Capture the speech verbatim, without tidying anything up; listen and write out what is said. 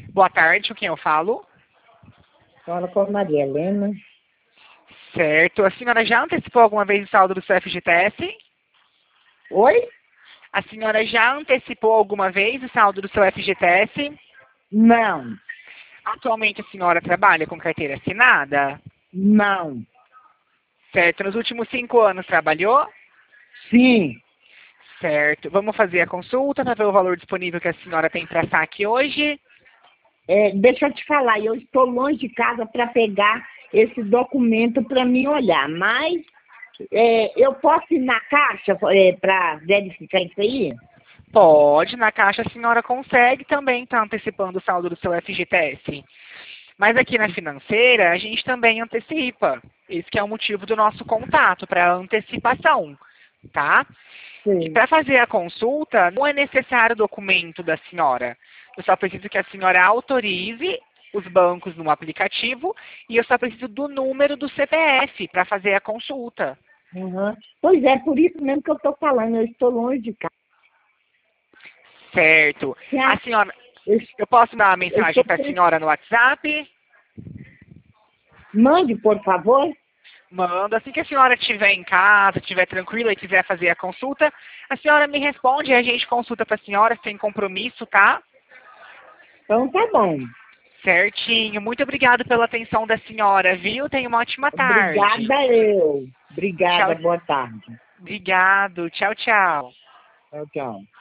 Boa tarde, com quem eu falo? Fala com a Maria Helena. Certo. A senhora já antecipou alguma vez o saldo do seu F G T S? Oi? A senhora já antecipou alguma vez o saldo do seu F G T S? Não, Atualmente a senhora trabalha com carteira assinada? não, Certo. Nos últimos cinco anos trabalhou? sim. Certo. Vamos fazer a consulta para ver o valor disponível que a senhora tem para saque hoje? É, deixa eu te falar, eu estou longe de casa para pegar esse documento para mim olhar, mas é, eu posso ir na caixa é, para verificar isso aí? Pode, na caixa a senhora consegue também estar antecipando o saldo do seu F G T S. Mas aqui na financeira a gente também antecipa. Esse que é o motivo do nosso contato, para antecipação, tá? E Sim. para fazer a consulta, não é necessário o documento da senhora. Eu só preciso que a senhora autorize os bancos no aplicativo e eu só preciso do número do C P F para fazer a consulta. Uhum. Pois é, por isso mesmo que eu estou falando, eu estou longe de casa. Certo. A senhora, Eu, eu posso dar uma eu mensagem estou... para a senhora no WhatsApp? Mande, por favor. Manda. Assim que a senhora estiver em casa, estiver tranquila e quiser fazer a consulta, a senhora me responde e a gente consulta para a senhora sem compromisso, tá? Então tá bom. Certinho. Muito obrigado pela atenção da senhora, viu? Tenha uma ótima tarde. Obrigada eu. Obrigada, Tchau. boa tarde. Obrigado. Tchau, tchau. Tchau, tchau.